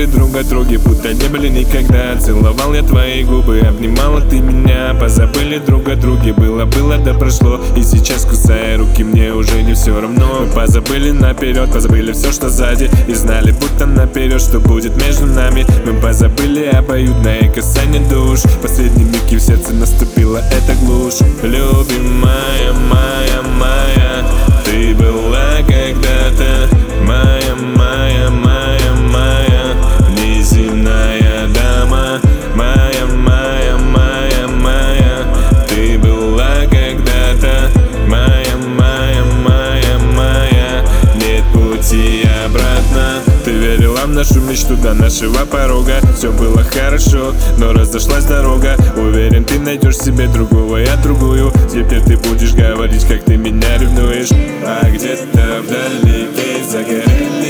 позабыли друг о друге, будто не были никогда. Целовал я твои губы, обнимала ты меня. Позабыли друг о друге, было, да прошло. И сейчас, кусая руки, мне уже не все равно. Мы позабыли наперед, позабыли все, что сзади, и знали будто наперед, что будет между нами. Мы позабыли обоюдное касание душ. Последний миг, и в сердце наступила эта глушь. Любимая моя, моя, ты была когда-то моя, моя, моя, моя неземная дама. Моя, моя, моя, моя, ты была когда-то моя, моя, моя, моя. Нет пути обратно. Ты верила в нашу мечту до нашего порога. Все было хорошо, но разошлась дорога. Уверен, ты найдешь себе другого, я другую. Теперь ты будешь говорить, как ты меня ревнуешь. А где-то вдалеке загорелись